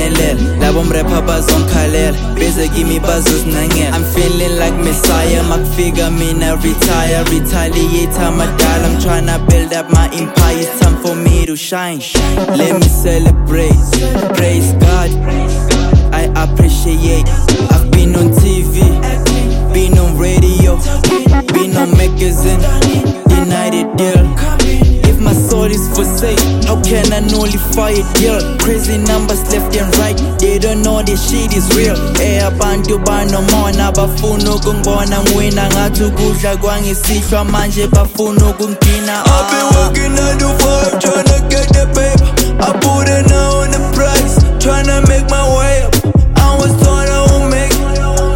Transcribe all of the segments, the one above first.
ngelela labo mrapper bazongikhalela beze kimi bazosinangela. I'm feeling like Messiah makufika mina retaliate amadala. I'm tryna build up my empire, it's time for me to shine. Let me celebrate, praise God, I appreciate. I've been on TV, been on radio, been on magazine, United deal. If my soul is for sale, how can I nullify it, deal? Crazy numbers left and right, they don't know this shit is real. Abantu banomona bafuna ukungibona ngwina ngathi ukudla kwangisihlwa manje bafuna ukungigcina. I've been working 9 to 5 tryna get the paper. I put it now on the price, tryna make my way up. I was told I won't make it.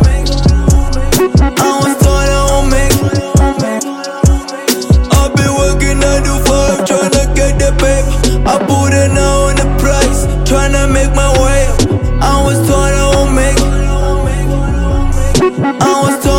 I was told I won't make it. I've been working 9 to 5 tryna get the paper. I put it now on the price, tryna make my way up. I was told I won't make it. I was told